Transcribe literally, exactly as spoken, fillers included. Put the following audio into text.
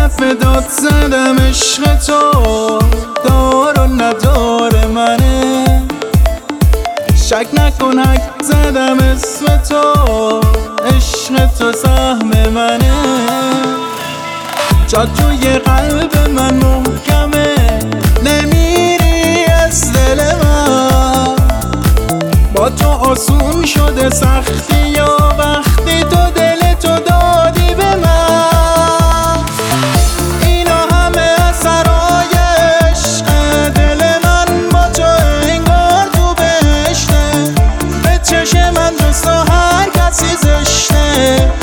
فدات زدم عشق تو دار و ندار منه، شک نکن حک زدم اسم تو عشق تو سهم منه. جا توی قلب من محکمه نمیری از دل من، با تو آسون شده سختی یا وقتی تو دل تو دادی به من. اینا همه اثرای عشق دل من با تو انگار تو بهشته، به چشم من جز تو هر کسی زشته.